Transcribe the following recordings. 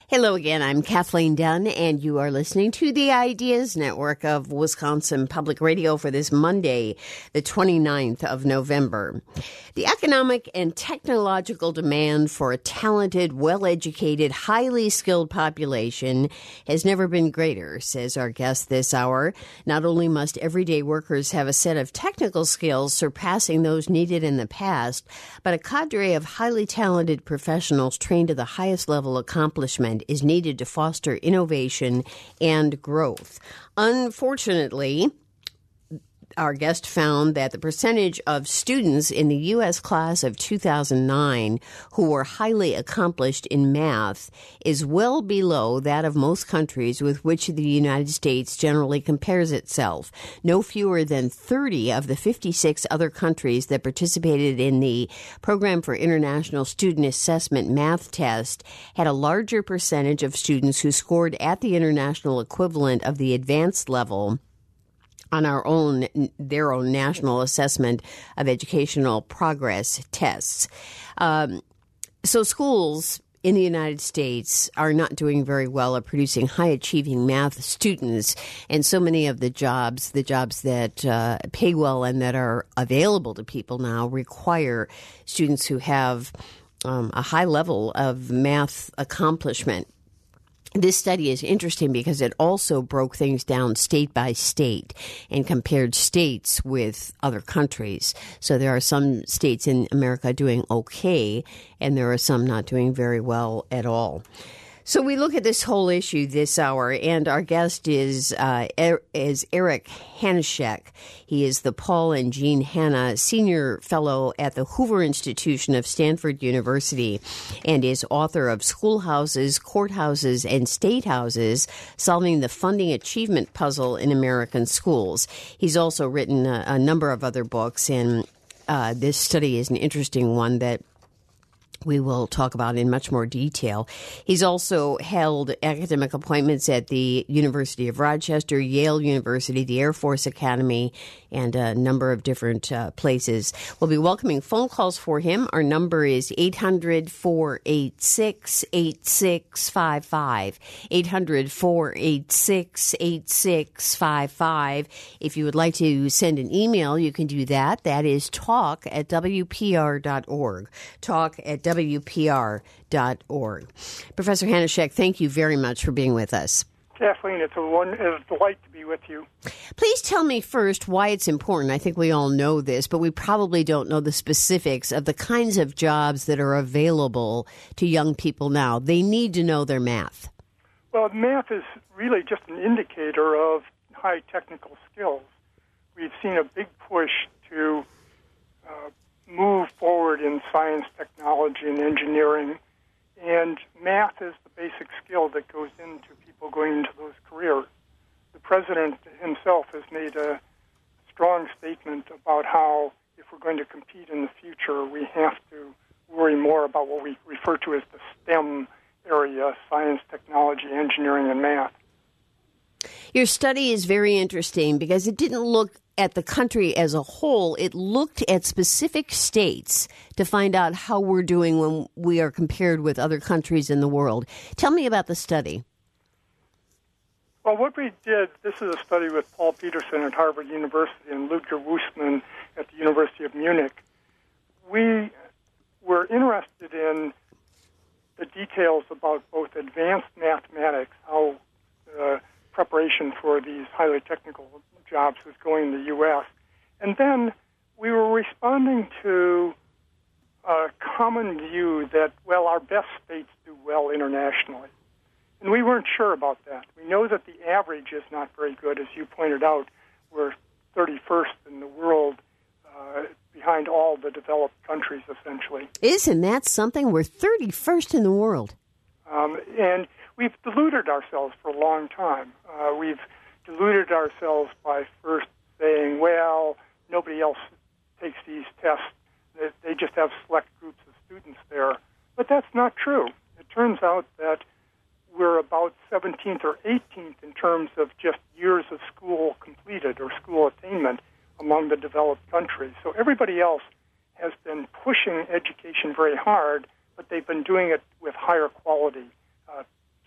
Hello again, I'm Kathleen Dunn, and you are listening to the Ideas Network of Wisconsin Public Radio for this Monday, the 29th of November. The economic and technological demand for a talented, well-educated, highly skilled population has never been greater, says our guest this hour. Not only must everyday workers have a set of technical skills surpassing those needed in the past, but a cadre of highly talented professionals trained to the highest level of accomplishment is needed to foster innovation and growth. Unfortunately, our guest found that the percentage of students in the U.S. class of 2009 who were highly accomplished in math is well below that of most countries with which the United States generally compares itself. No fewer than 30 of the 56 other countries that participated in the Program for International Student Assessment math test had a larger percentage of students who scored at the international equivalent of the advanced level on their own National Assessment of Educational Progress tests. So schools in the United States are not doing very well at producing high-achieving math students, and so many of the jobs that pay well and that are available to people now require students who have a high level of math accomplishment. This study is interesting because it also broke things down state by state and compared states with other countries. So there are some states in America doing okay, and there are some not doing very well at all. So we look at this whole issue this hour, and our guest is Eric Hanushek. He is the Paul and Jean Hanna Senior Fellow at the Hoover Institution of Stanford University and is author of Schoolhouses, Courthouses, and State Houses, Solving the Funding Achievement Puzzle in American Schools. He's also written a number of other books, and this study is an interesting one that we will talk about in much more detail. He's also held academic appointments at the University of Rochester, Yale University, the Air Force Academy, and a number of different places. We'll be welcoming phone calls for him. Our number is 800-486-8655, 800-486-8655. If you would like to send an email, you can do that. That is talk@wpr.org, talk@wpr.org. Professor Hanushek, thank you very much for being with us. Kathleen, it's a delight to be with you. Please tell me first why it's important. I think we all know this, but we probably don't know the specifics of the kinds of jobs that are available to young people now. They need to know their math. Well, math is really just an indicator of high technical skills. We've seen a big push to move forward in science, technology, and engineering, and math is the basic skill that goes into people going into those careers. The president himself has made a strong statement about how if we're going to compete in the future, we have to worry more about what we refer to as the STEM area, science, technology, engineering, and math. Your study is very interesting because it didn't look at the country as a whole. It looked at specific states to find out how we're doing when we are compared with other countries in the world. Tell me about the study. Well, what we did, this is a study with Paul Peterson at Harvard University and Ludger Wussmann at the University of Munich. We were interested in the details about both advanced mathematics, how preparation for these highly technical jobs was going in the U.S. And then we were responding to a common view that, well, our best states do well internationally. And we weren't sure about that. We know that the average is not very good. As you pointed out, we're 31st in the world, behind all the developed countries, essentially. Isn't that something? We're 31st in the world. And we've deluded ourselves for a long time. We've deluded ourselves by first saying, well, nobody else takes these tests. They just have select groups of students there. But that's not true. It turns out that we're about 17th or 18th in terms of just years of school completed or school attainment among the developed countries. So everybody else has been pushing education very hard, but they've been doing it with higher quality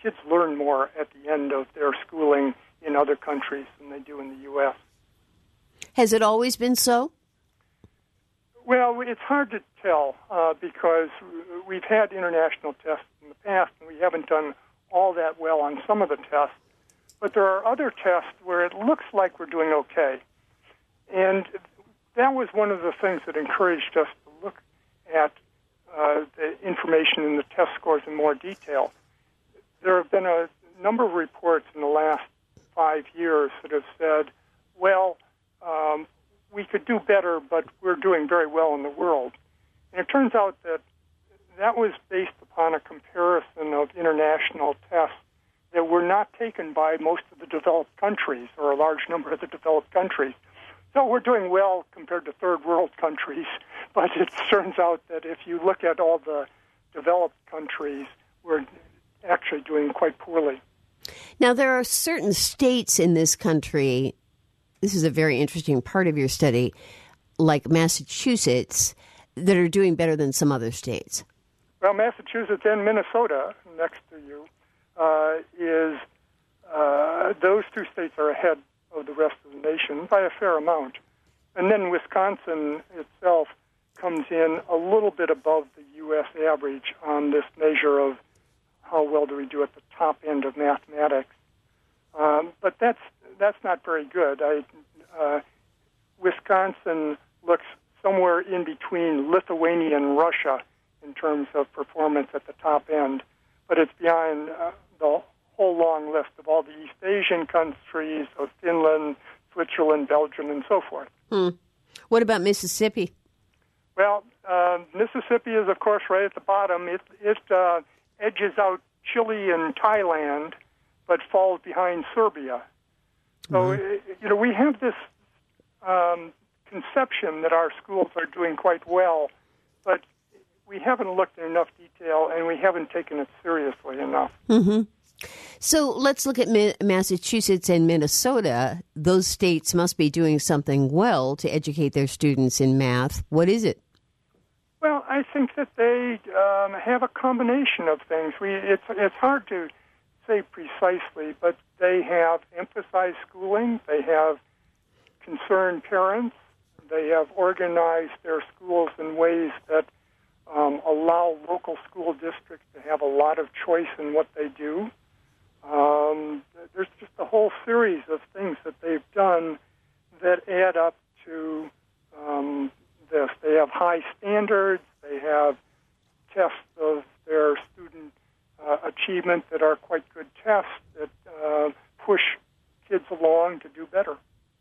kids learn more at the end of their schooling in other countries than they do in the U.S. Has it always been so? Well, it's hard to tell because we've had international tests in the past, and we haven't done all that well on some of the tests. But there are other tests where it looks like we're doing okay. And that was one of the things that encouraged us to look at the information in the test scores in more detail. There have been a number of reports in the last 5 years that have said, well, we could do better, but we're doing very well in the world. And it turns out that that was based upon a comparison of international tests that were not taken by most of the developed countries, or a large number of the developed countries. So we're doing well compared to third world countries, but it turns out that if you look at all the developed countries, we're actually doing quite poorly. Now, there are certain states in this country, this is a very interesting part of your study, like Massachusetts, that are doing better than some other states. Well, Massachusetts and Minnesota, next to you, those two states are ahead of the rest of the nation by a fair amount. And then Wisconsin itself comes in a little bit above the U.S. average on this measure of how well do we do at the top end of mathematics. But that's not very good. Wisconsin looks somewhere in between Lithuania and Russia in terms of performance at the top end, but it's behind the whole long list of all the East Asian countries, of Finland, Switzerland, Belgium, and so forth. What about Mississippi? Well, Mississippi is, of course, right at the bottom. It edges out Chile and Thailand, but falls behind Serbia. So, we have this conception that our schools are doing quite well, but we haven't looked in enough detail, and we haven't taken it seriously enough. Mm-hmm. So let's look at Massachusetts and Minnesota. Those states must be doing something well to educate their students in math. What is it? Well, I think that they have a combination of things. It's hard to say precisely, but they have emphasized schooling. They have concerned parents. They have organized their schools in ways that allow local school districts to have a lot of choice in what they do. There's just a whole series of things that they've done that add up to this. They have high standards. They have tests of their student achievement that are quite good tests that push kids along to do better.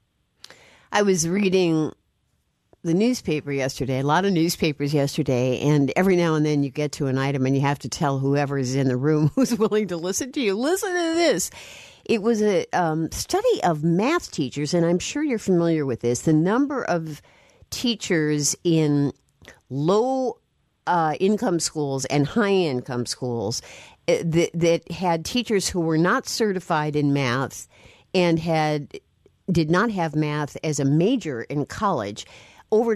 I was reading the newspaper yesterday, a lot of newspapers yesterday, and every now and then you get to an item and you have to tell whoever is in the room who's willing to listen to you, listen to this. It was a study of math teachers, and I'm sure you're familiar with this. The number of teachers in low income schools and high income schools that had teachers who were not certified in math and did not have math as a major in college. Over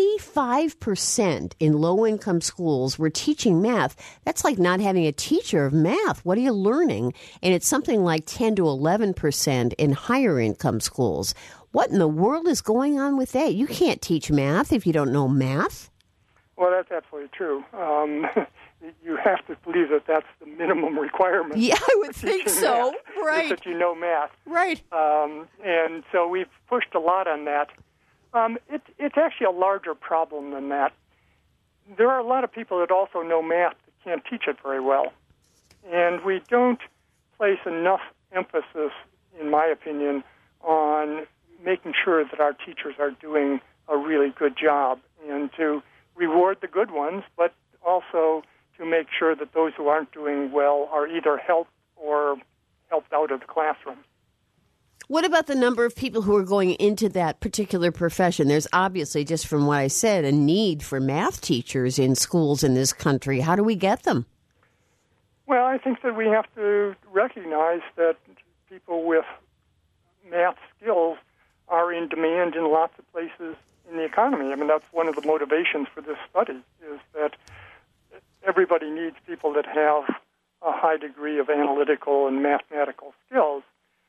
25% in low-income schools were teaching math. That's like not having a teacher of math. What are you learning? And it's something like 10 to 11% in higher-income schools. What in the world is going on with that? You can't teach math if you don't know math. Well, that's absolutely true. You have to believe that that's the minimum requirement. Yeah, I would think so. Math, right. Is that you know math. Right. And so we've pushed a lot on that. It's actually a larger problem than that. There are a lot of people that also know math that can't teach it very well. And we don't place enough emphasis, in my opinion, on making sure that our teachers are doing a really good job and to reward the good ones, but also to make sure that those who aren't doing well are either helped or helped out of the classroom. What about the number of people who are going into that particular profession? There's obviously, just from what I said, a need for math teachers in schools in this country. How do we get them? Well, I think that we have to recognize that people with math skills are in demand in lots of places in the economy. I mean, that's one of the motivations for this study, is that everybody needs people that have a high degree of analytical and mathematical skills.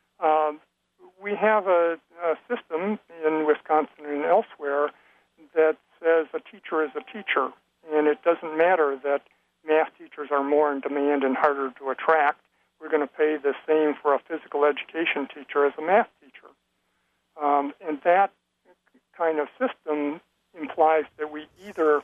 We have a system in Wisconsin and elsewhere that says a teacher is a teacher, and it doesn't matter that math teachers are more in demand and harder to attract. We're going to pay the same for a physical education teacher as a math teacher. And that kind of system implies that we either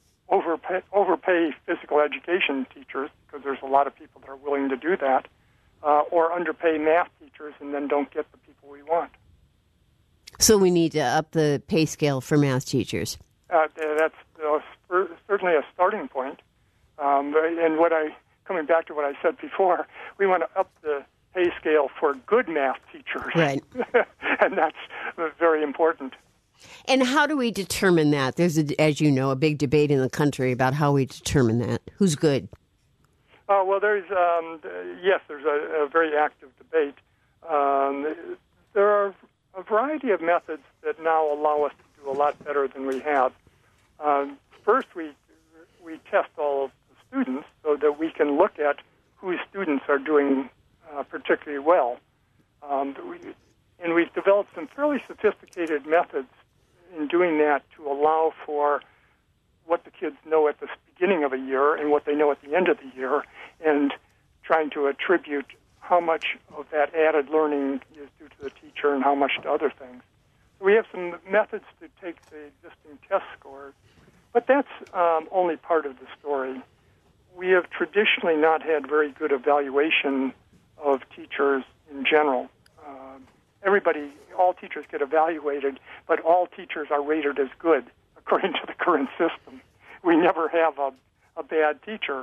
overpay physical education teachers, because there's a lot of people that are willing to do that, or underpay math teachers and then don't get the people we want. So we need to up the pay scale for math teachers. That's certainly a starting point. And coming back to what I said before, we want to up the pay scale for good math teachers. Right. And that's very important. And how do we determine that? There's, as you know, a big debate in the country about how we determine that. Who's good? Well, there's a very active debate. There are a variety of methods that now allow us to do a lot better than we have. First, we test all of the students so that we can look at whose students are doing particularly well. And we've developed some fairly sophisticated methods in doing that to allow for what the kids know at the beginning of a year and what they know at the end of the year, and trying to attribute how much of that added learning is due to the teacher and how much to other things. So we have some methods to take the existing test scores, but that's only part of the story. We have traditionally not had very good evaluation of teachers in general. All teachers get evaluated, but all teachers are rated as good according to the current system. We never have a bad teacher,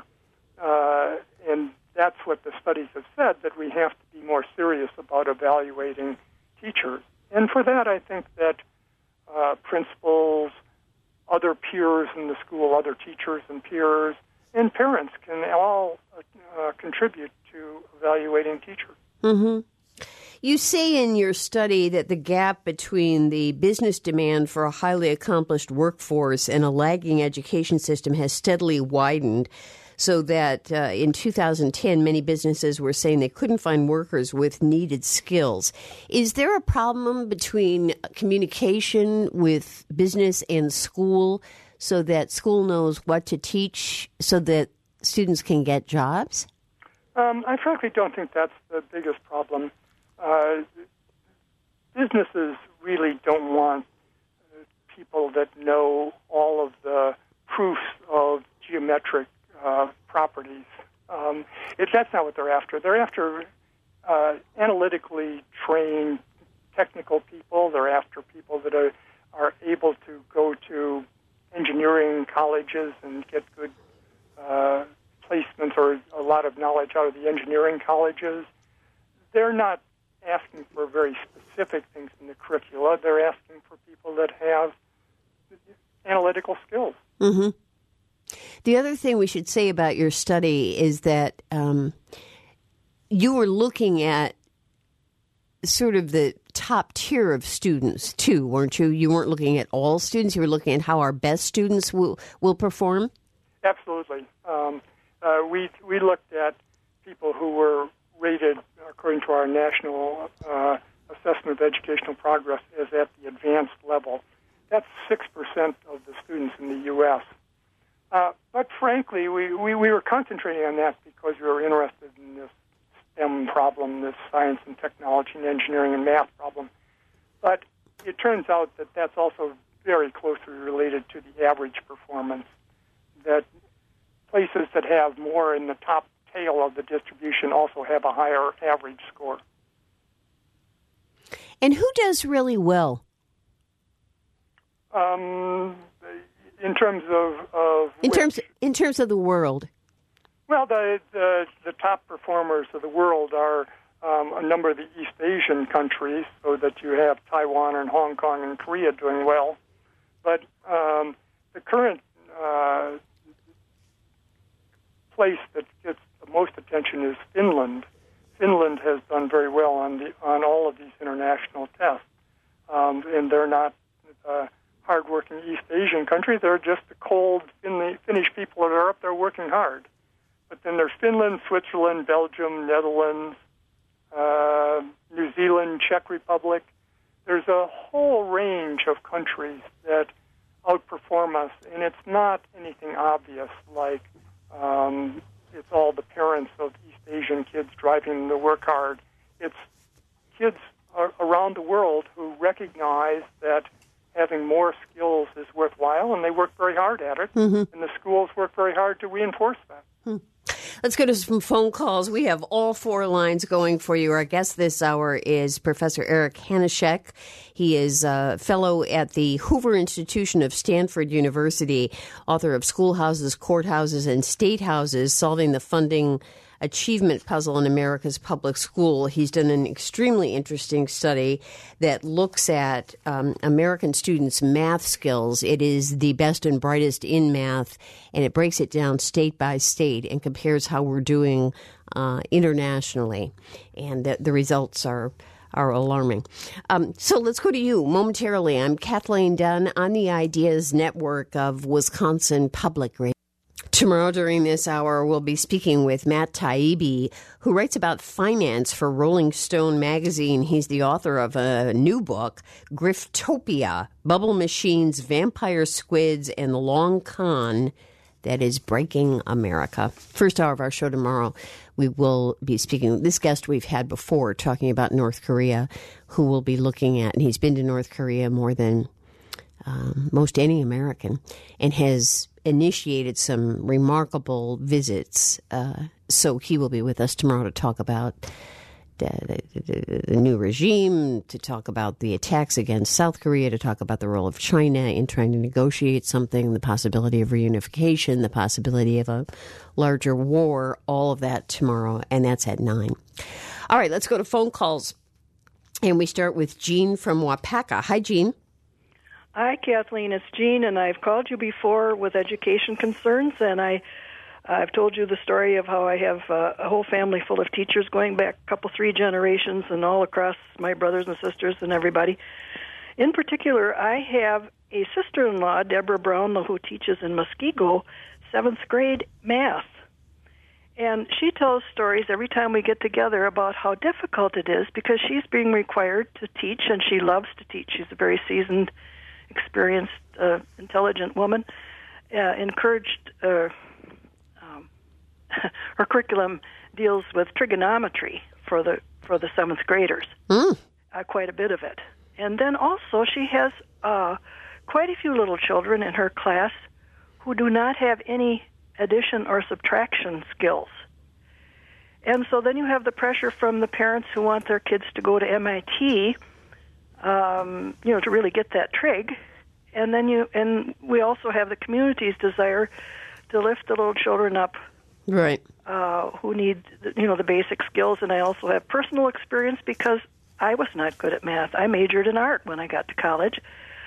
and that's what the studies have said, that we have to be more serious about evaluating teachers. And for that, I think that principals, other peers in the school, other teachers and peers, and parents can all contribute to evaluating teachers. Mm-hmm. You say in your study that the gap between the business demand for a highly accomplished workforce and a lagging education system has steadily widened, so that in 2010, many businesses were saying they couldn't find workers with needed skills. Is there a problem between communication with business and school so that school knows what to teach so that students can get jobs? I frankly don't think that's the biggest problem. Businesses really don't want people that know all of the proofs of geometric properties. That's not what they're after. They're after analytically trained technical people. They're after people that are able to go to engineering colleges and get good placements or a lot of knowledge out of the engineering colleges. They're not asking for very specific things in the curricula. They're asking for people that have analytical skills. Mm-hmm. The other thing we should say about your study is that you were looking at sort of the top tier of students, too, weren't you? You weren't looking at all students. You were looking at how our best students will perform? Absolutely. We looked at people who were rated according to our National Assessment of Educational Progress as at the advanced level. That's 6% of the students in the U.S. But frankly, we were concentrating on that because we were interested in this STEM problem, this science and technology and engineering and math problem. But it turns out that that's also very closely related to the average performance, that places that have more in the top tail of the distribution also have a higher average score. And who does really well? In terms of in terms of the world. Well, the top performers of the world are a number of the East Asian countries, so that you have Taiwan and Hong Kong and Korea doing well. But the current place that gets the most attention is Finland. Finland has done very well on all of these international tests, and they're not hard-working East Asian country. They're just the cold Finnish people that are up there working hard. But then there's Finland, Switzerland, Belgium, Netherlands, New Zealand, Czech Republic. There's a whole range of countries that outperform us, and it's not anything obvious like it's all the parents of East Asian kids driving to work hard. It's kids around the world who recognize that having more skills is worthwhile, and they work very hard at it, and the schools work very hard to reinforce that. Let's go to some phone calls. We have all four lines going for you. Our guest this hour is Professor Eric Hanushek. He is a fellow at the Hoover Institution of Stanford University, author of Schoolhouses, Courthouses, and State Houses, Solving the Funding Achievement Puzzle in America's Public School. He's done an extremely interesting study that looks at American students' math skills. It is the best and brightest in math, and it breaks it down state by state and compares how we're doing internationally. And the results are alarming. So let's go to you momentarily. I'm Kathleen Dunn on the Ideas Network of Wisconsin Public Radio. Tomorrow during this hour, we'll be speaking with Matt Taibbi, who writes about finance for Rolling Stone magazine. He's the author of a new book, Griftopia, Bubble Machines, Vampire Squids, and the Long Con that is breaking America. First hour of our show tomorrow, we will be speaking with this guest we've had before, talking about North Korea, who will be looking at, and he's been to North Korea more than most any American, and has initiated some remarkable visits. So he will be with us tomorrow to talk about the new regime, to talk about the attacks against South Korea, to talk about the role of China in trying to negotiate something, the possibility of reunification, the possibility of a larger war, all of that tomorrow, and that's at 9. All right, let's go to phone calls. And we start with Jean from Wapaka. Hi, Jean. Hi, Kathleen. It's Jean, and I've called you before with education concerns, and I've told you the story of how I have a whole family full of teachers going back a couple, 3 generations, and all across my brothers and sisters and everybody. In particular, I have a sister-in-law, Deborah Brownlow, who teaches in Muskego, 7th grade math. And she tells stories every time we get together about how difficult it is because she's being required to teach, and she loves to teach. She's a very seasoned, experienced, intelligent woman. Encouraged her curriculum deals with trigonometry for the 7th graders, quite a bit of it. And then also she has quite a few little children in her class who do not have any addition or subtraction skills. And so then you have the pressure from the parents who want their kids to go to MIT, to really get that trig. And then we also have the community's desire to lift the little children up, right? Who need the basic skills. And I also have personal experience because I was not good at math. I majored in art when I got to college.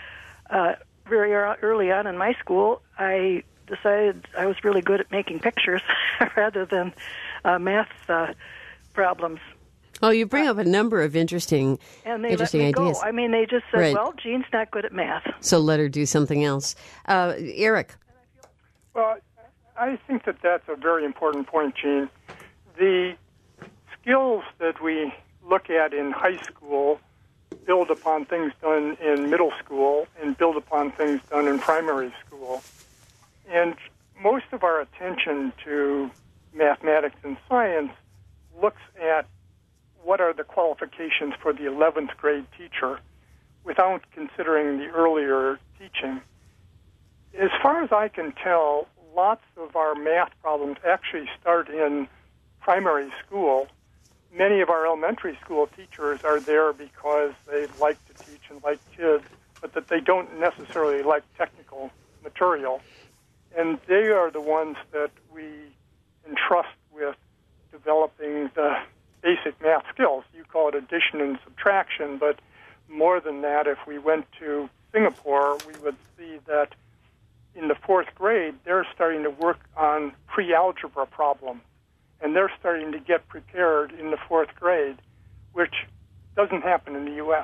Very early on in my school, I decided I was really good at making pictures rather than math problems. Oh, you bring up a number of interesting ideas. Go. I mean, they just said, well, Jean's not good at math, so let her do something else. Eric? Well, I think that's a very important point, Jean. The skills that we look at in high school build upon things done in middle school and build upon things done in primary school. And most of our attention to mathematics and science looks at what are the qualifications for the 11th grade teacher without considering the earlier teaching. As far as I can tell, lots of our math problems actually start in primary school. Many of our elementary school teachers are there because they like to teach and like kids, but that they don't necessarily like technical material. And they are the ones that we entrust with developing the basic math skills. You call it addition and subtraction, but more than that, if we went to Singapore, we would see that in the 4th grade, they're starting to work on pre-algebra problems, and they're starting to get prepared in the 4th grade, which doesn't happen in the U.S.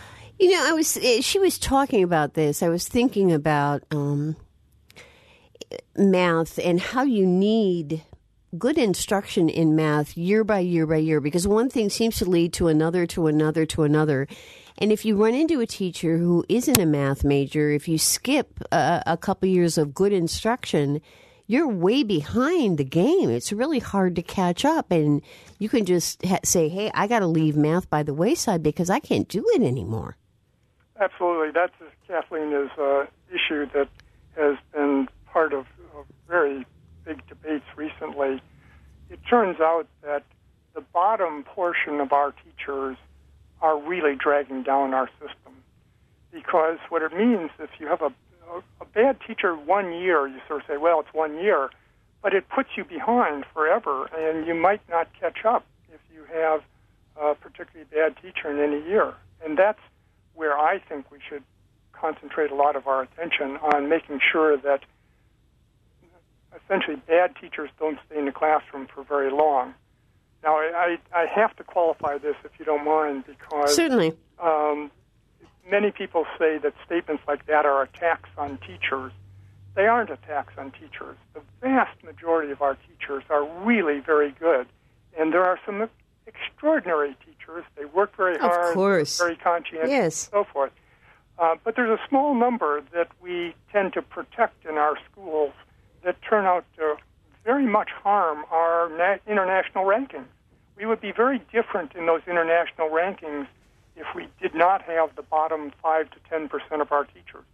She was talking about this. I was thinking about math and how you need good instruction in math year by year by year, because one thing seems to lead to another, to another, to another. And if you run into a teacher who isn't a math major, if you skip a couple years of good instruction, you're way behind the game. It's really hard to catch up. And you can just say, hey, I got to leave math by the wayside because I can't do it anymore. Absolutely. That's, Kathleen, is an issue that has been part of very big debates recently. It turns out that the bottom portion of our teachers are really dragging down our system, because what it means, if you have a bad teacher 1 year, you sort of say, well, it's 1 year, but it puts you behind forever, and you might not catch up if you have a particularly bad teacher in any year. And that's where I think we should concentrate a lot of our attention on making sure that essentially bad teachers don't stay in the classroom for very long. Now, I have to qualify this, if you don't mind, because certainly many people say that statements like that are attacks on teachers. They aren't attacks on teachers. The vast majority of our teachers are really very good, and there are some extraordinary teachers. They work very hard, of course, very conscientious, yes, and so forth. But there's a small number that we tend to protect in our schools that turn out to very much harm our international rankings. We would be very different in those international rankings if we did not have the bottom 5 to 10% of our teachers.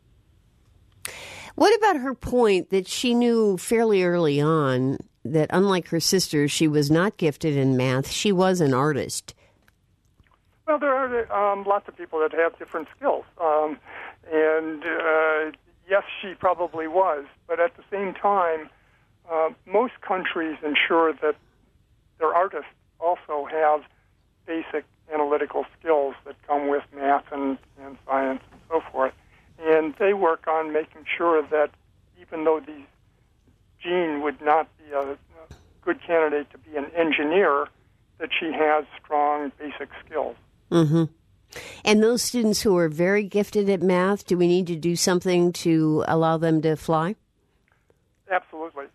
What about her point that she knew fairly early on that, unlike her sisters, she was not gifted in math? She was an artist. Well, there are lots of people that have different skills. Yes, she probably was. But at the same time, most countries ensure that their artists also have basic analytical skills that come with math and science and so forth. And they work on making sure that even though Jean would not be a good candidate to be an engineer, that she has strong basic skills. Mm-hmm. And those students who are very gifted at math, do we need to do something to allow them to fly? Absolutely.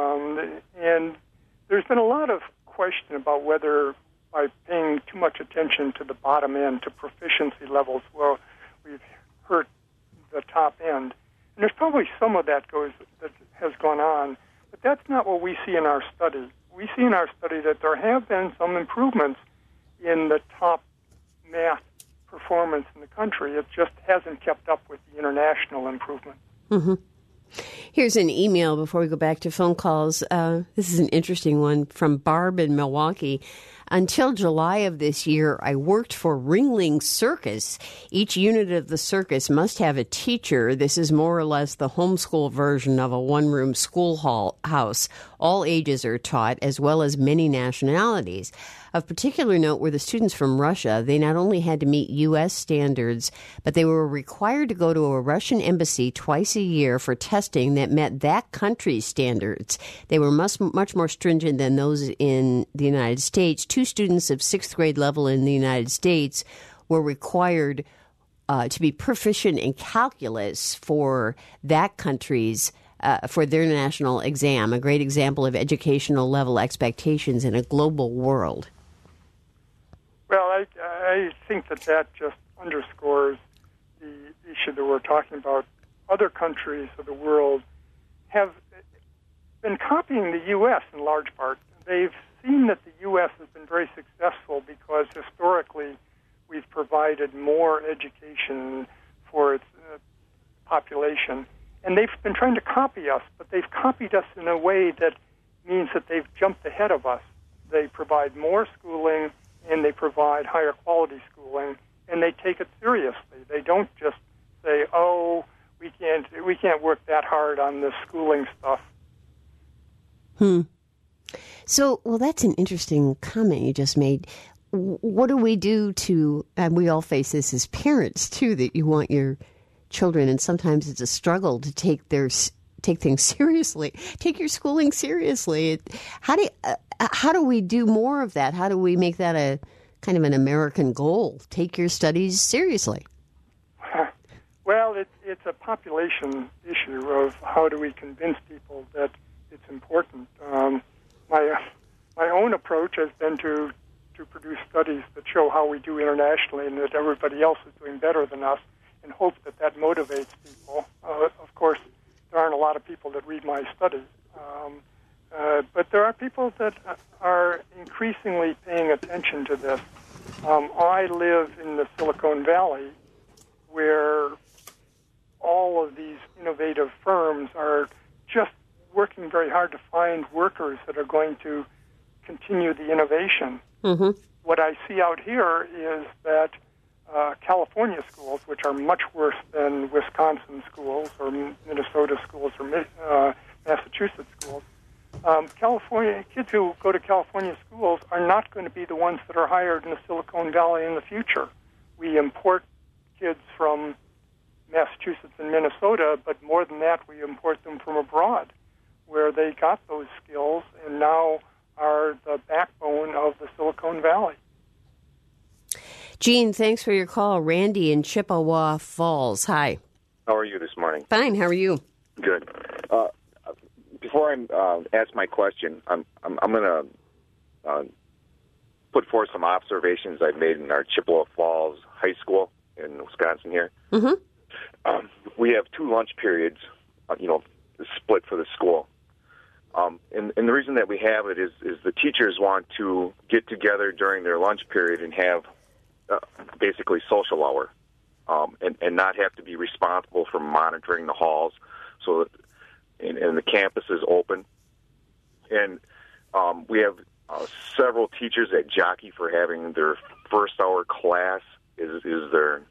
And there's been a lot of question about whether by paying too much attention to the bottom end, to proficiency levels, well, we've hurt the top end. And there's probably some of that has gone on, but that's not what we see in our study. We see in our study that there have been some improvements in the top math performance in the country. It just hasn't kept up with the international improvement. Mm-hmm. Here's an email before we go back to phone calls. This is an interesting one from Barb in Milwaukee. Until July of this year, I worked for Ringling Circus. Each unit of the circus must have a teacher. This is more or less the homeschool version of a one-room schoolhouse. All ages are taught, as well as many nationalities. Of particular note were the students from Russia. They not only had to meet U.S. standards, but they were required to go to a Russian embassy twice a year for testing that met that country's standards. They were much more stringent than those in the United States. 2 students of 6th grade level in the United States were required to be proficient in calculus for that country's for their national exam, a great example of educational level expectations in a global world. Well, I think that just underscores the issue that we're talking about. Other countries of the world have been copying the U.S. in large part. They've seen that the U.S. has been very successful because historically we've provided more education for its population. And they've been trying to copy us, but they've copied us in a way that means that they've jumped ahead of us. They provide more schooling, and they provide higher quality schooling, and they take it seriously. They don't just say, "Oh, we can't work that hard on this schooling stuff." So, well, that's an interesting comment you just made. What do we do to? And we all face this as parents too. That you want your children, and sometimes it's a struggle to take things seriously, take your schooling seriously. How do we do more of that? How do we make that a kind of an American goal? Take your studies seriously. Well, it's a population issue of how do we convince people that it's important. My own approach has been to produce studies that show how we do internationally and that everybody else is doing better than us, and hope that motivates people. Of course, there aren't a lot of people that read my studies, but there are people that are increasingly paying attention to this. I live in the Silicon Valley, where all of these innovative firms are just working very hard to find workers that are going to continue the innovation. Mm-hmm. What I see out here is that California schools, which are much worse than Wisconsin schools or Minnesota schools or Massachusetts schools, California kids who go to California schools are not going to be the ones that are hired in the Silicon Valley in the future. We import kids from Massachusetts and Minnesota, but more than that, we import them from abroad, where they got those skills and now are the backbone of the Silicon Valley. Gene, thanks for your call. Randy in Chippewa Falls. Hi. How are you this morning? Fine. How are you? Good. Before I ask my question, I'm going to put forth some observations I've made in our Chippewa Falls High School in Wisconsin here. Mm-hmm. We have 2 lunch periods, split for the school. And the reason that we have it is the teachers want to get together during their lunch period and have basically social hour, and not have to be responsible for monitoring the halls, so that and the campus is open. And we have several teachers that jockey for having their first hour class is their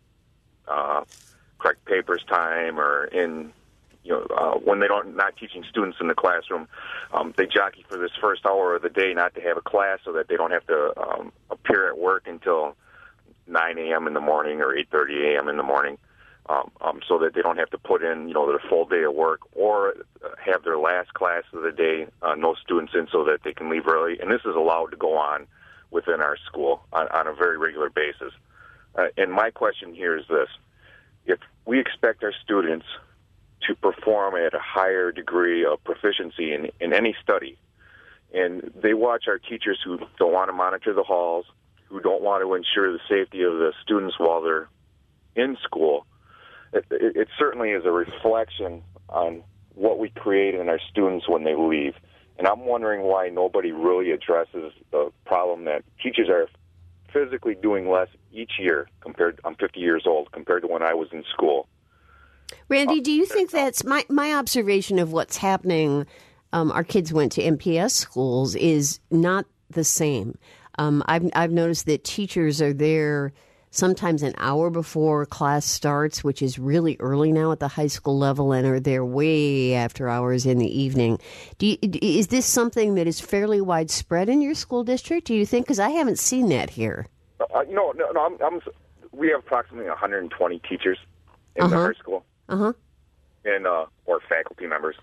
correct papers time, or in when they not teaching students in the classroom, they jockey for this first hour of the day not to have a class, so that they don't have to appear at work until 9 a.m. in the morning or 8:30 a.m. in the morning, so that they don't have to put in their full day of work, or have their last class of the day, no students in, so that they can leave early. And this is allowed to go on within our school on a very regular basis. And my question here is this: if we expect our students to perform at a higher degree of proficiency in any study, and they watch our teachers who don't want to monitor the halls, who don't want to ensure the safety of the students while they're in school, it certainly is a reflection on what we create in our students when they leave. And I'm wondering why nobody really addresses the problem that teachers are physically doing less each year. I'm 50 years old compared to when I was in school. Randy, do you think that's my observation of what's happening? Our kids went to MPS schools is not the same. I've noticed that teachers are there sometimes an hour before class starts, which is really early now at the high school level, and are there way after hours in the evening. Is this something that is fairly widespread in your school district, do you think? Because I haven't seen that here. No. We have approximately 120 teachers in the high school, and or faculty members,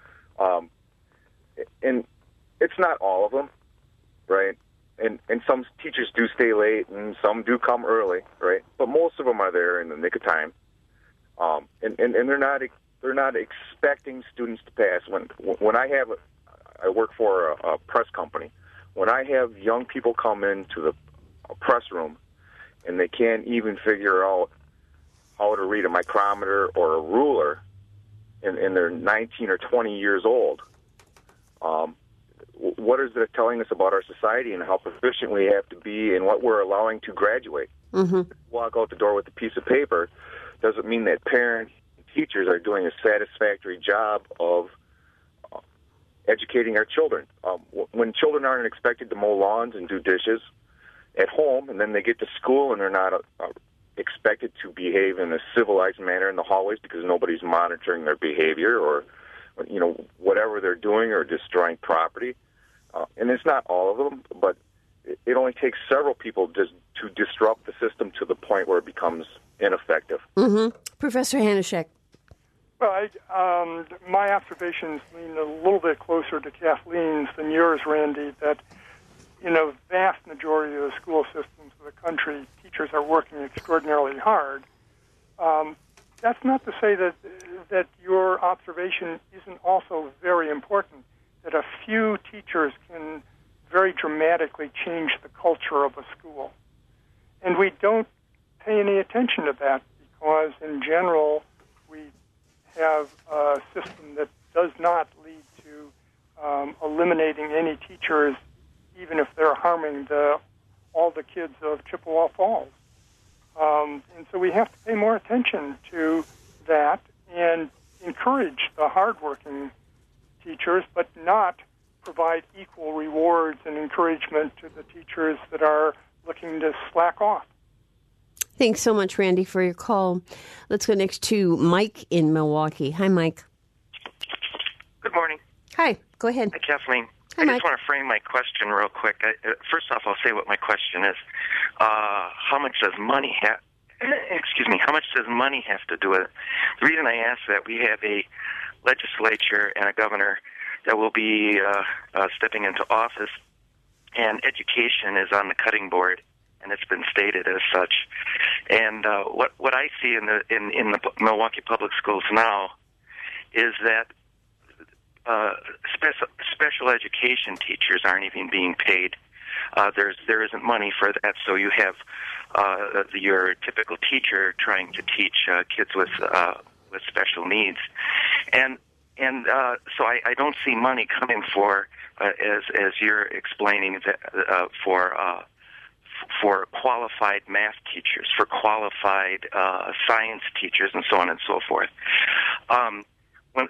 and it's not all of them, right? And some teachers do stay late, and some do come early, right? But most of them are there in the nick of time, and they're not expecting students to pass. When I work for a press company. When I have young people come into the press room, and they can't even figure out how to read a micrometer or a ruler, and they're 19 or 20 years old. What is it telling us about our society and how proficient we have to be and what we're allowing to graduate? Mm-hmm. Walk out the door with a piece of paper doesn't mean that parents and teachers are doing a satisfactory job of educating our children. When children aren't expected to mow lawns and do dishes at home, and then they get to school and they're not expected to behave in a civilized manner in the hallways because nobody's monitoring their behavior or whatever they're doing or destroying property. And it's not all of them, but it only takes several people just to disrupt the system to the point where it becomes ineffective. Mm-hmm. Professor Hanushek. Well, my observations lean a little bit closer to Kathleen's than yours, Randy, that in a vast majority of the school systems of the country, teachers are working extraordinarily hard. that's not to say that your observation isn't also very important, that a few teachers can very dramatically change the culture of a school. And we don't pay any attention to that because, in general, we have a system that does not lead to eliminating any teachers, even if they're harming all the kids of Chippewa Falls. And so we have to pay more attention to that and encourage the hardworking teachers, but not provide equal rewards and encouragement to the teachers that are looking to slack off. Thanks so much, Randy, for your call. Let's go next to Mike in Milwaukee. Hi, Mike. Good morning. Hi. Go ahead. Hi, Kathleen. Hi, I Mike. just want to frame my question real quick. First off, I'll say what my question is. How much does money have? How much does money have to do with it? The reason I ask that, we have a legislature and a governor that will be stepping into office, and education is on the cutting board, and it's been stated as such. And what I see in the Milwaukee Public Schools now is that special education teachers aren't even being paid. There isn't money for that, so you have your typical teacher trying to teach kids with special needs, and so I don't see money coming for as you're explaining that, for qualified math teachers, for qualified science teachers, and so on and so forth. When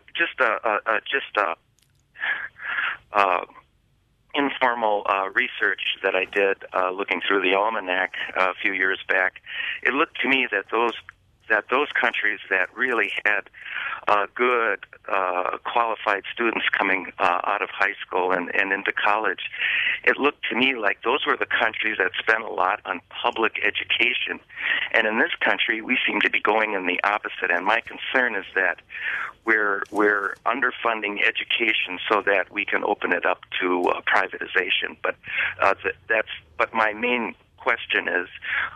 informal research that I did looking through the almanac a few years back, it looked to me that those countries that really had good qualified students coming out of high school and into college, it looked to me like those were the countries that spent a lot on public education. And in this country, we seem to be going in the opposite. And my concern is that we're underfunding education so that we can open it up to privatization. But but my main question is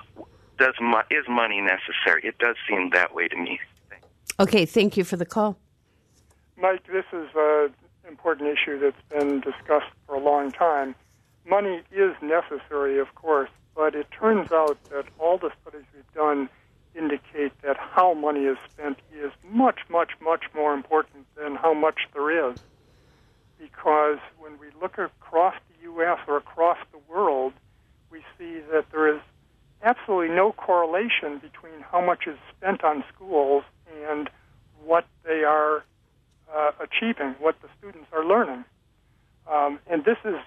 money necessary? It does seem that way to me. Okay, thank you for the call. Mike, this is an important issue that's been discussed for a long time. Money is necessary, of course, but it turns out that all the studies we've done indicate that how money is spent is much, much, much more important than how much there is. Because when we look across the U.S. or across the world, we see that there is absolutely no correlation between how much is spent on schools and what they are achieving, what the students are learning. And this is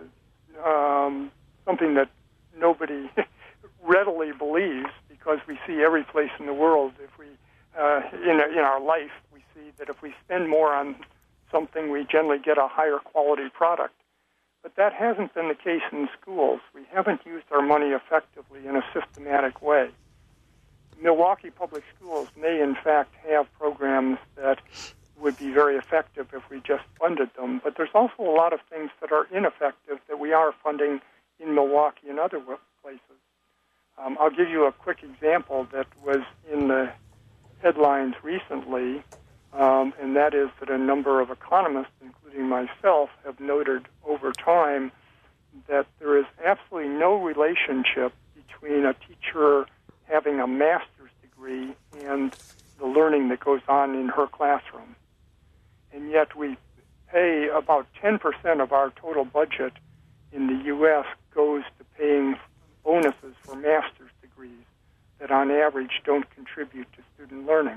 something that nobody readily believes, because we see every place in the world, if we in our life, we see that if we spend more on something, we generally get a higher quality product. But that hasn't been the case in schools. We haven't used our money effectively in a systematic way. Milwaukee Public Schools may, in fact, have programs that would be very effective if we just funded them. But there's also a lot of things that are ineffective that we are funding in Milwaukee and other places. I'll give you a quick example that was in the headlines recently, and that is that a number of economists, including myself, have noted over time that there is absolutely no relationship between a teacher having a master's degree and the learning that goes on in her classroom. And yet we pay about 10% of our total budget in the U.S. goes to paying bonuses for master's degrees that on average don't contribute to student learning.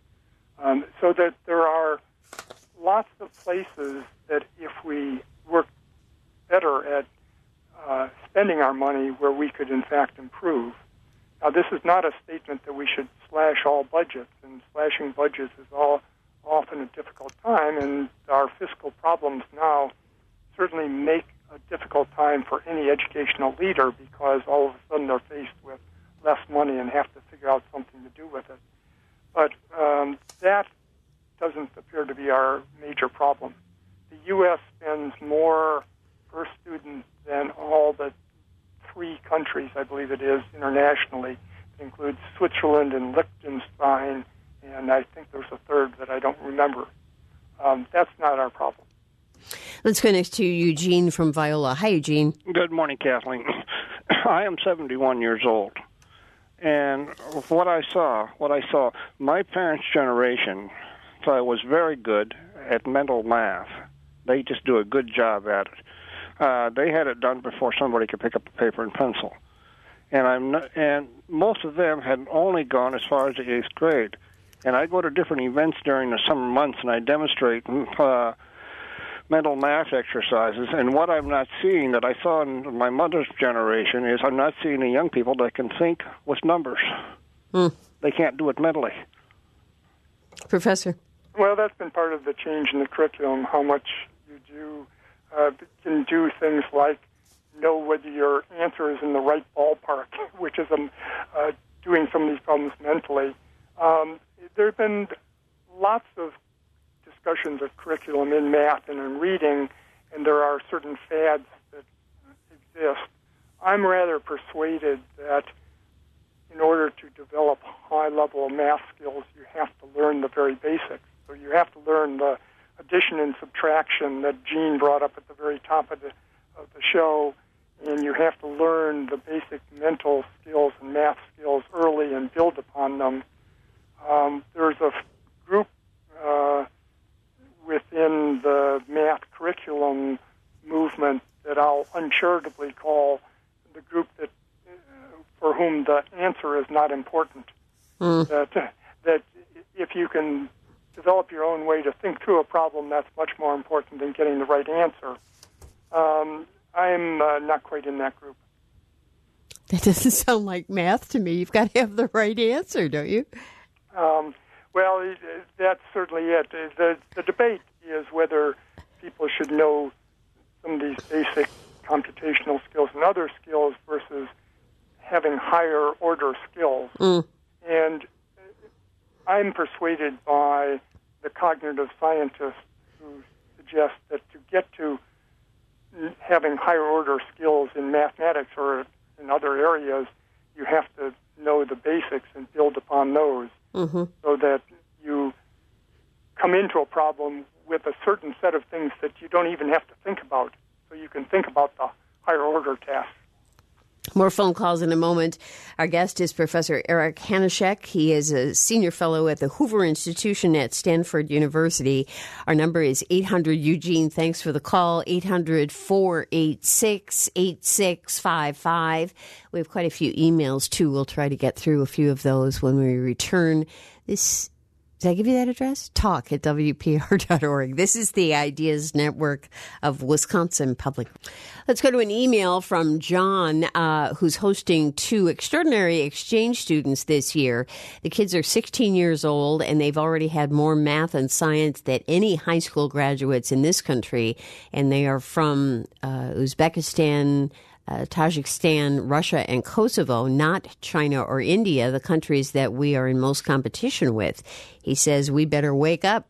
So that there are lots of places that if we work better at spending our money where we could in fact improve. Now, this is not a statement that we should slash all budgets, and slashing budgets is often a difficult time, and our fiscal problems now certainly make a difficult time for any educational leader, because all of a sudden they're faced with less money and have to figure out something to do with it. But that doesn't appear to be our major problem. The U.S. spends more per student than all the 3 countries, I believe it is, internationally. It includes Switzerland and Liechtenstein I don't remember. That's not our problem. Let's go next to Eugene from Viola. Hi, Eugene. Good morning, Kathleen. I am 71 years old, and what I saw, my parents' generation was very good at mental math. They just do a good job at it. They had it done before somebody could pick up a paper and pencil, and most of them had only gone as far as the 8th grade. And I go to different events during the summer months, and I demonstrate mental math exercises. And what I'm not seeing that I saw in my mother's generation is I'm not seeing the young people that can think with numbers. They can't do it mentally. Professor? Well, that's been part of the change in the curriculum, how much you can do things like know whether your answer is in the right ballpark, which is doing some of these problems mentally. There have been lots of discussions of curriculum in math and in reading, and there are certain fads that exist. I'm rather persuaded that in order to develop high-level math skills, you have to learn the very basics. So you have to learn the addition and subtraction that Gene brought up at the very top of the show, and you have to learn the basic mental skills and math skills early and build upon them. There's a group within the math curriculum movement that I'll uncharitably call the group that for whom the answer is not important. That if you can develop your own way to think through a problem, that's much more important than getting the right answer. I'm not quite in that group. That doesn't sound like math to me. You've got to have the right answer, don't you? Well, that's certainly it. The debate is whether people should know some of these basic computational skills and other skills versus having higher order skills. And I'm persuaded by the cognitive scientists who suggest that to get to having higher order skills in mathematics or in other areas, you have to know the basics and build upon those. So that you come into a problem with a certain set of things that you don't even have to think about. So you can think about the higher order tasks. More phone calls in a moment. Our guest is Professor Eric Hanushek. He is a senior fellow at the Hoover Institution at Stanford University. Our number is 800-EUGENE. Thanks for the call, 800-486-8655. We have quite a few emails, too. We'll try to get through a few of those when we return. Did I give you that address? talk@WPR.org. This is the Ideas Network of Wisconsin Public. Let's go to an email from John, who's hosting 2 extraordinary exchange students this year. The kids are 16 years old, and they've already had more math and science than any high school graduates in this country. And they are from Uzbekistan, Tajikistan, Russia, and Kosovo, not China or India, the countries that we are in most competition with. He says we better wake up.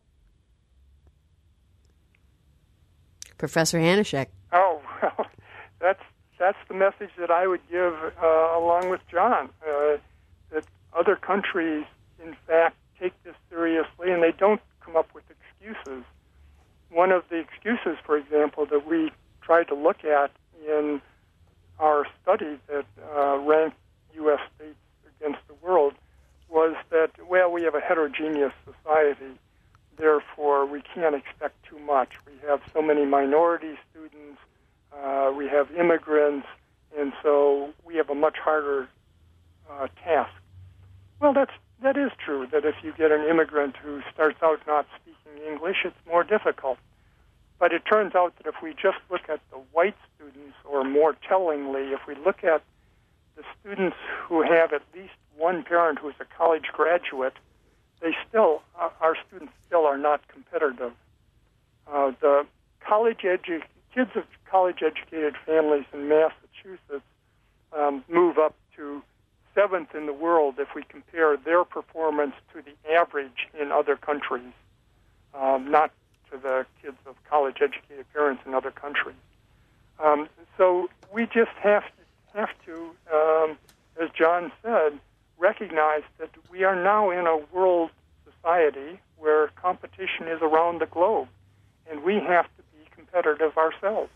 Professor Hanushek. Oh, well, that's the message that I would give along with John, that other countries, in fact, take this seriously, and they don't come up with excuses. One of the excuses, for example, that we tried to look at in our study that ranked U.S. states against the world was that, well, we have a heterogeneous society, therefore we can't expect too much. We have so many minority students, we have immigrants, and so we have a much harder task. Well, that is true, that if you get an immigrant who starts out not speaking English, it's more difficult. But it turns out that if we just look at the white students, or more tellingly, if we look at the students who have at least one parent who is a college graduate, our students still are not competitive. The kids of college-educated families in Massachusetts move up to 7th in the world if we compare their performance to the average in other countries, not to the kids of college-educated parents in other countries. So we just have to, as John said, recognize that we are now in a world society where competition competition is around the globe, and we have to be competitive ourselves.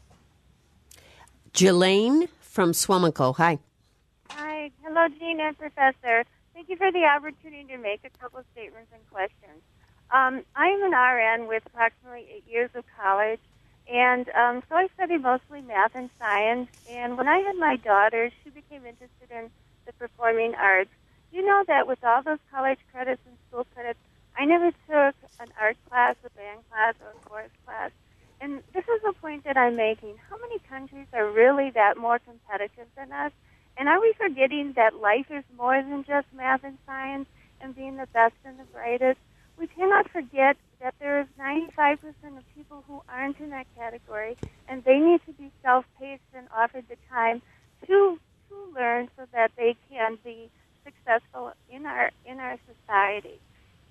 Jelaine from Swamico. Hi. Hi. Hello, Jean and Professor. Thank you for the opportunity to make a couple of statements and questions. I'm an RN with approximately 8 years of college, and so I studied mostly math and science. And when I had my daughter, she became interested in the performing arts. You know that with all those college credits and school credits, I never took an art class, a band class, or a chorus class. And this is the point that I'm making. How many countries are really that more competitive than us? And are we forgetting that life is more than just math and science and being the best and the brightest? We cannot forget that there is 95% of people who aren't in that category, and they need to be self-paced and offered the time to learn so that they can be successful in our society.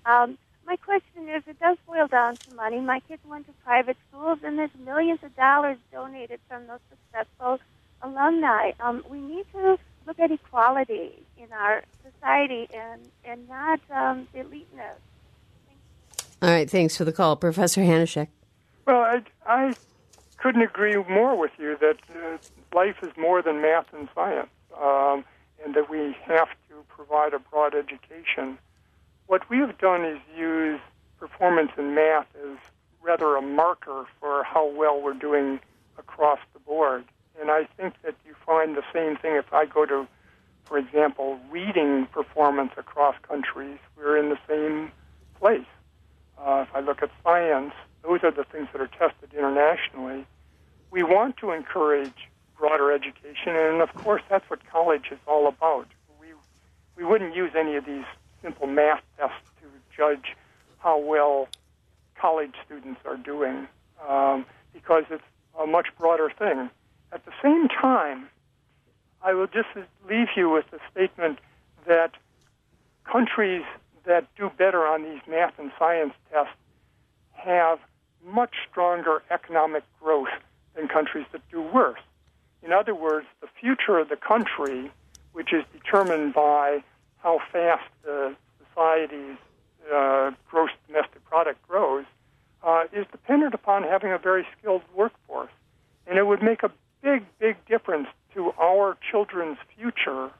My question is, it does boil down to money. My kids went to private schools, and there's millions of dollars donated from those successful alumni. We need to look at equality in our society and not eliteness. All right, thanks for the call. Professor Hanishek. Well, I couldn't agree more with you that life is more than math and science, and that we have to provide a broad education. What we have done is use performance in math as rather a marker for how well we're doing across the board. And I think that you find the same thing if I go to, for example, reading performance across countries. We're in the same place. If I look at science, those are the things that are tested internationally. We want to encourage broader education, and of course that's what college is all about. We wouldn't use any of these simple math tests to judge how well college students are doing, because it's a much broader thing. At the same time, I will just leave you with the statement that countries that do better on these math and science tests have much stronger economic growth than countries that do worse. In other words, the future of the country, which is determined by how fast the society's gross domestic product grows, is dependent upon having a very skilled workforce. And it would make a big, big difference to our children's future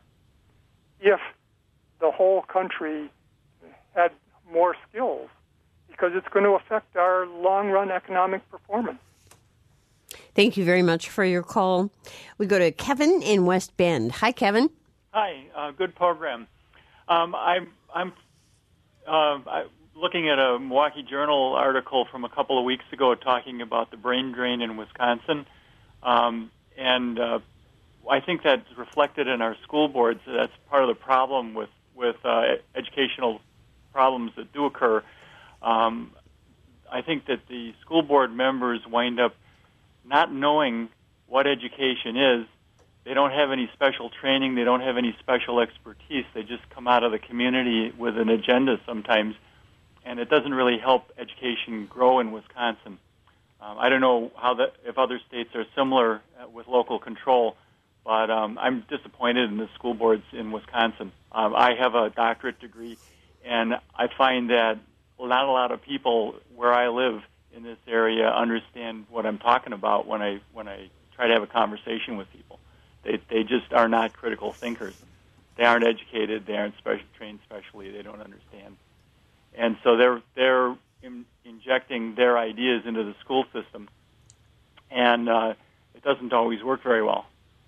if the whole country had more skills, because it's going to affect our long-run economic performance. Thank you very much for your call. We go to Kevin in West Bend. Hi, Kevin. Hi, good program. I'm looking at a Milwaukee Journal article from a couple of weeks ago talking about the brain drain in Wisconsin, and I think that's reflected in our school boards. That's part of the problem with educational problems that do occur. I think that the school board members wind up not knowing what education is. They don't have any special training. They don't have any special expertise. They just come out of the community with an agenda sometimes, and it doesn't really help education grow in Wisconsin. I don't know if other states are similar with local control, but I'm disappointed in the school boards in Wisconsin. I have a doctorate degree, and I find that not a lot of people where I live in this area understand what I'm talking about when I try to have a conversation with people. They just are not critical thinkers. They aren't educated. They aren't trained specially. They don't understand, and so they're injecting their ideas into the school system, and it doesn't always work very well.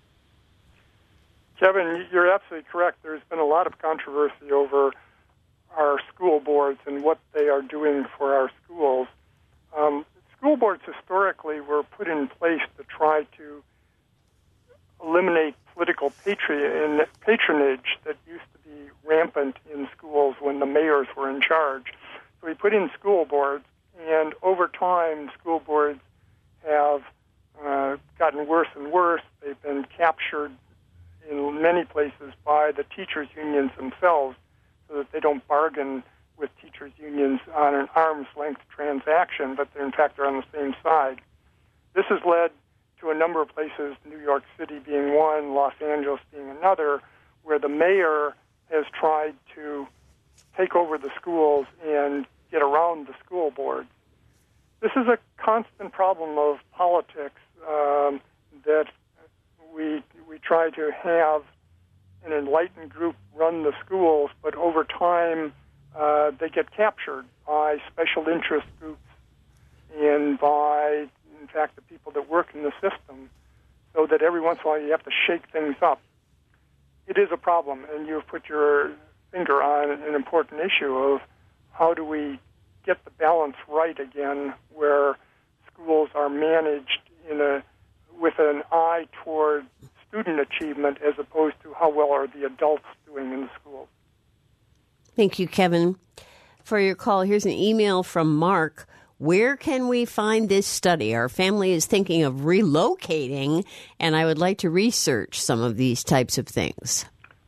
Kevin, you're absolutely correct. There's been a lot of controversy over our school boards and what they are doing for our schools. School boards historically were put in place to try to eliminate political patronage that used to be rampant in schools when the mayors were in charge. So we put in school boards, and over time, school boards have gotten worse and worse. They've been captured in many places by the teachers' unions themselves so that they don't bargain with teachers' unions on an arm's-length transaction, but in fact they're on the same side. This has led to a number of places, New York City being one, Los Angeles being another, where the mayor has tried to take over the schools and get around the school boards. This is a constant problem of politics that we try to have an enlightened group run the schools, but over time they get captured by special interest groups and by, in fact, the people that work in the system, so that every once in a while you have to shake things up. It is a problem, and you've put your finger on an important issue of how do we get the balance right again, where schools are managed with an eye toward student achievement as opposed to how well are the adults doing in the schools. Thank you, Kevin, for your call. Here's an email from Mark. Where can we find this study? Our family is thinking of relocating, and I would like to research some of these types of things.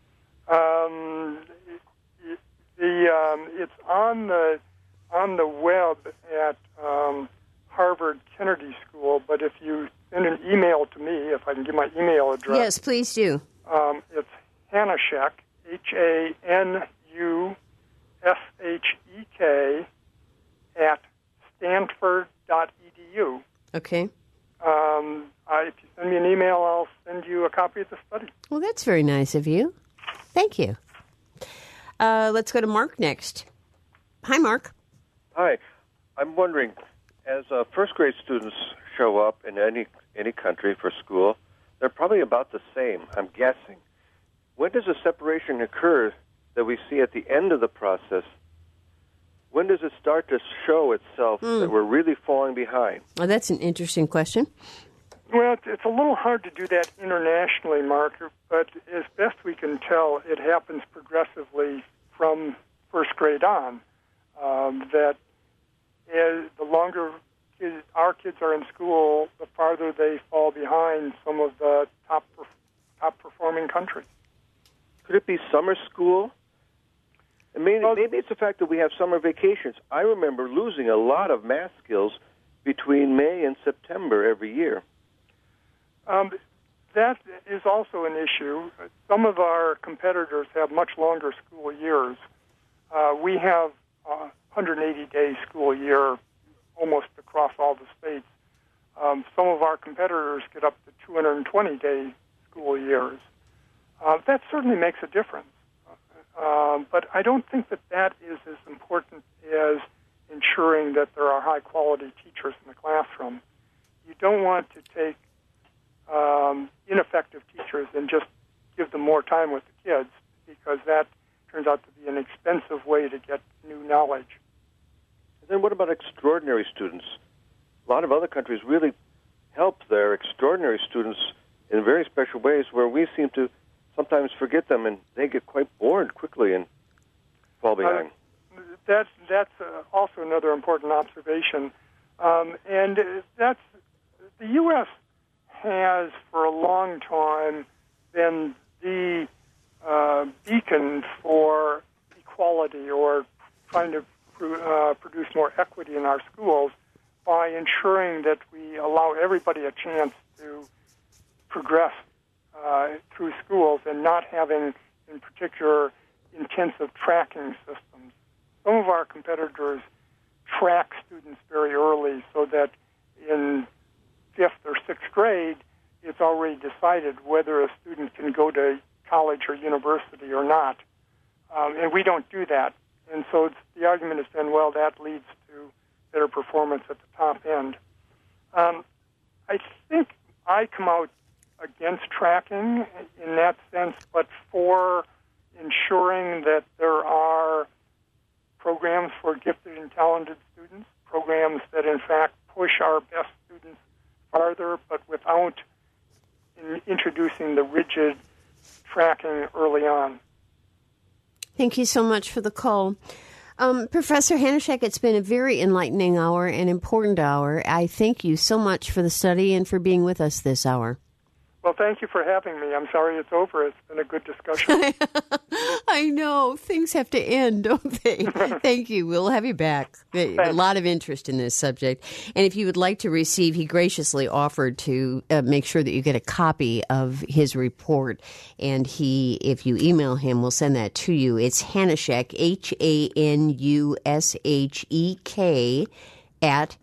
It's on the web at Harvard Kennedy School, but if you send an email to me, if I can give my email address. Yes, please do. It's Hanushek, HANUSHEK, at stanford.edu. Okay. If you send me an email, I'll send you a copy of the study. Well, that's very nice of you. Thank you. Let's go to Mark next. Hi, Mark. Hi. I'm wondering, as first grade students show up in any country for school, they're probably about the same, I'm guessing. When does a separation occur that we see at the end of the process? When does it start to show itself that we're really falling behind? Oh, that's an interesting question. Well, it's a little hard to do that internationally, Mark, but as best we can tell, it happens progressively from first grade on. That as the longer our kids are in school, the farther they fall behind some of the top performing countries. Could it be summer school? And maybe it's the fact that we have summer vacations. I remember losing a lot of math skills between May and September every year. That is also an issue. Some of our competitors have much longer school years. We have 180-day school year almost across all the states. Some of our competitors get up to 220-day school years. That certainly makes a difference. But I don't think that is as important as ensuring that there are high-quality teachers in the classroom. You don't want to take ineffective teachers and just give them more time with the kids, because that turns out to be an expensive way to get new knowledge. And then what about extraordinary students? A lot of other countries really help their extraordinary students in very special ways, where we seem to sometimes forget them, and they get quite bored quickly and fall behind. That's also another important observation. And that's the U.S. has, for a long time, been the beacon for equality, or trying to produce more equity in our schools by ensuring that we allow everybody a chance to progress through schools and not having, in particular, intensive tracking systems. Some of our competitors track students very early so that in 5th or 6th grade, it's already decided whether a student can go to college or university or not. And we don't do that. And so the argument has been, well, that leads to better performance at the top end. I think I come out against tracking in that sense, but for ensuring that there are programs for gifted and talented students, programs that in fact push our best students farther, but without introducing the rigid tracking early on. Thank you so much for the call. Professor Hanushek, it's been a very enlightening hour, an important hour. I thank you so much for the study and for being with us this hour. Well, thank you for having me. I'm sorry it's over. It's been a good discussion. I know. Things have to end, don't they? Thank you. We'll have you back. A lot of interest in this subject. And if you would like to receive, he graciously offered to make sure that you get a copy of his report. And he, if you email him, will send that to you. It's Hanushek, HANUSHEK, at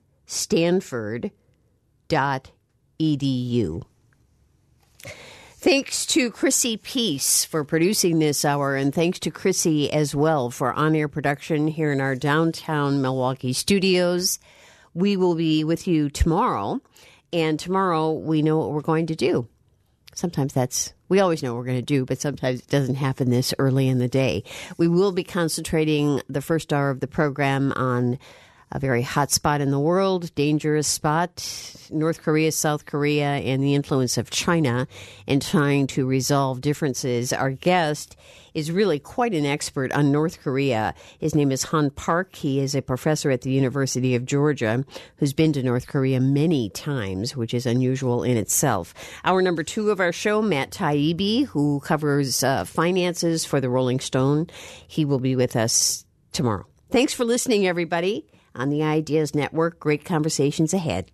stanford.edu. Thanks to Chrissy Peace for producing this hour, and thanks to Chrissy as well for on-air production here in our downtown Milwaukee studios. We will be with you tomorrow, and tomorrow we know what we're going to do. Sometimes we always know what we're going to do, but sometimes it doesn't happen this early in the day. We will be concentrating the first hour of the program on a very hot spot in the world, dangerous spot, North Korea, South Korea, and the influence of China in trying to resolve differences. Our guest is really quite an expert on North Korea. His name is Han Park. He is a professor at the University of Georgia who's been to North Korea many times, which is unusual in itself. Hour number 2 of our show, Matt Taibbi, who covers finances for the Rolling Stone. He will be with us tomorrow. Thanks for listening, everybody. On the Ideas Network, great conversations ahead.